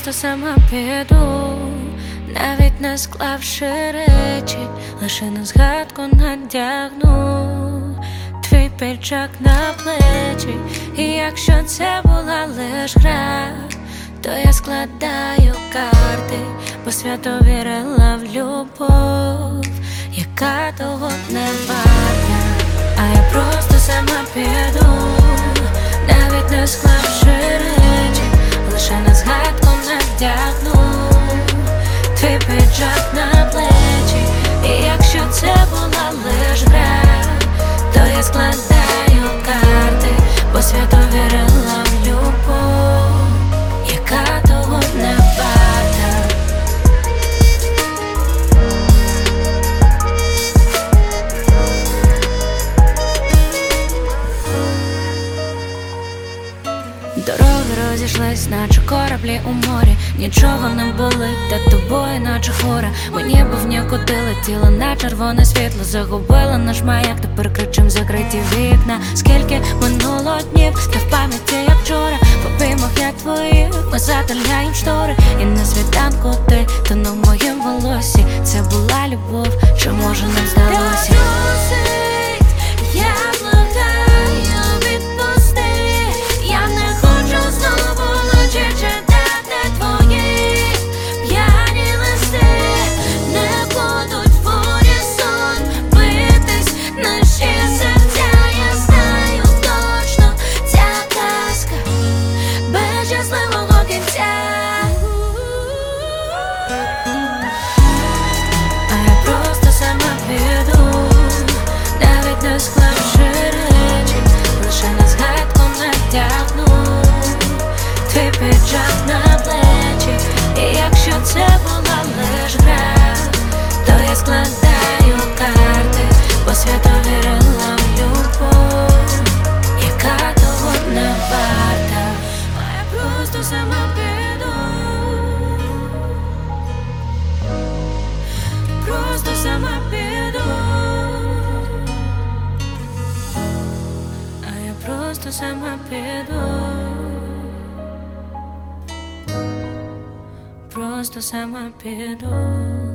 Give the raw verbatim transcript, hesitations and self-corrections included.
просто сама піду, навіть не склавши речі, лише на згадку надягну твій піджак на плечі. І якщо це була лиш гра, то я складаю карти, бо свято вірила в любов, яка того не варта. А я просто сама піду, навіть не склавши речі, лише на згадку надягну твій піджак на плечі. І якщо це була лиш гра, то я складаю карти, бо свято вірила в любов, яка того не варта. Дороги розійшлись, наче кораблі у морі. Нічого не болить, та тобою наче хвора. Мені був нікуди летіла на червоне світло. Загубила наш маяк, тепер кричим закриті вікна. Скільки минуло днів, та в пам'яті як вчора. В обіймах я твоїх, ми затуляєм штори. І на світанку ти тонув в моїм волосі. Це була любов, що може нам здалося. Я благаю, відпусти. Я не хочу знову ночі читати твої п'яні листи. Не будуть в унісон битись наші серця. Я знаю точно, ця казка без щасливого кінця. А я просто сама піду, навіть не склавши речі, лише на згадку надягну твій піджак на плечі. І якщо це була лиш гра, то я складаю карти, бо свято вірила в любов, яка того не варта. А я просто сама піду, просто сама піду. А я просто сама піду, просто сама піду.